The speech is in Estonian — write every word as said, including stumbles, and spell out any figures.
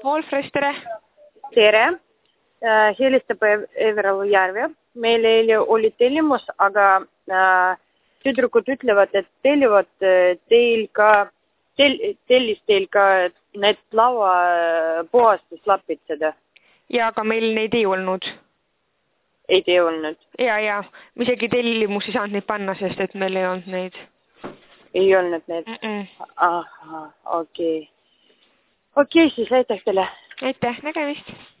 Allfresh, tere! Tere! Helistab Evero Järve. Meil eile oli tellimus, aga äh, tüdrukud ütlevad, et tellivad teil ka, tel, tellis teil ka need laua puhastuslapid seda. Ja, aga meil neid ei olnud. Ei tee olnud? Ja, ja. Me isegi tellimus ei saanud neid panna, sest et meil ei olnud neid. Ei olnud need? Mm -mm. Aha, okei. Okay. Okei, okay, siis aitäh teile. Aitäh, nägemist.